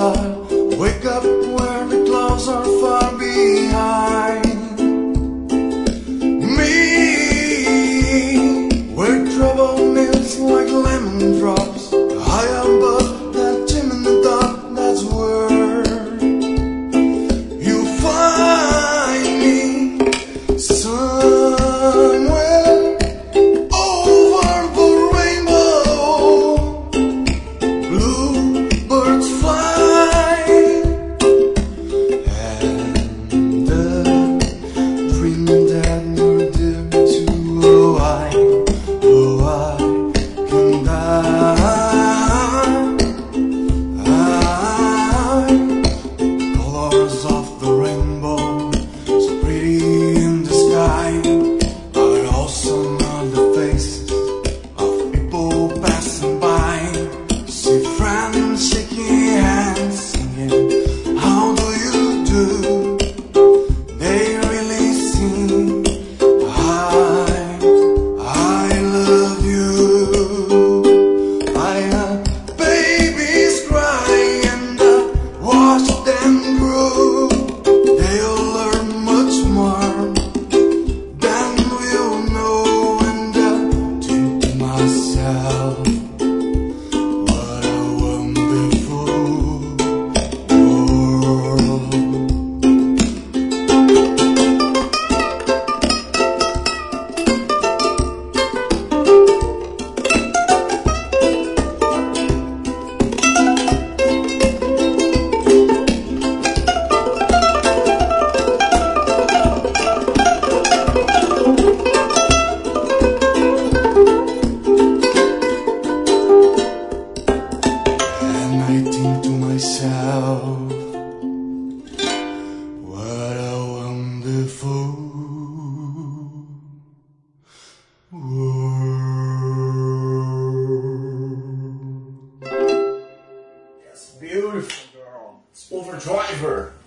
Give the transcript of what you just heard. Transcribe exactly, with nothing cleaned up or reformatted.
I'll wake up where the clouds are far behind me, where trouble melts like lemon drops high above that chimney top. That's where you'll find me, somewhere over the rainbow. Bluebirds fly, and the dream that you're dear to. Oh, I, oh, I can die. I, colors of the rainbow, so pretty in the sky, are also on the faces of people passing by. See friends shaking hands, singing, how do you do? They really sing, I, I love you. I have babies cry and I watch them grow. They'll learn much more than we'll know. And I think to myself, what a wonderful world. And I think to myself, what a wonderful world. That's beautiful, girl. It's Overdriver.